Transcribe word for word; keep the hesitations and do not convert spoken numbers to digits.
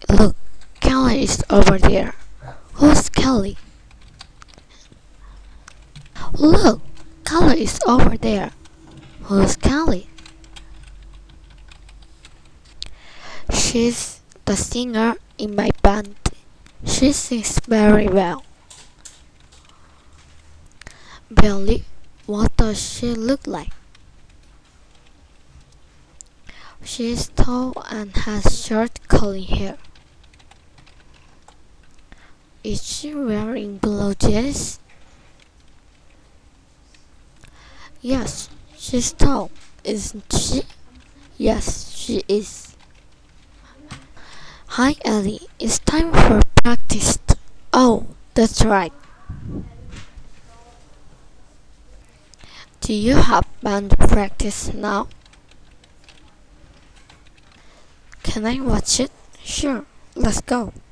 Look, Kelly is over there. Who's Kelly? Look, Kelly is over there. Who's Kelly? She's the singer in my band. She sings very well. Billy, what does she look like? She's tall and has short curly hair. Is she wearing blue jeans? Yes, she's tall, isn't she? Yes, she is. Hi Ellie, it's time for practice. Oh, that's right. Do you have band practice now? Can I watch it? Sure, let's go.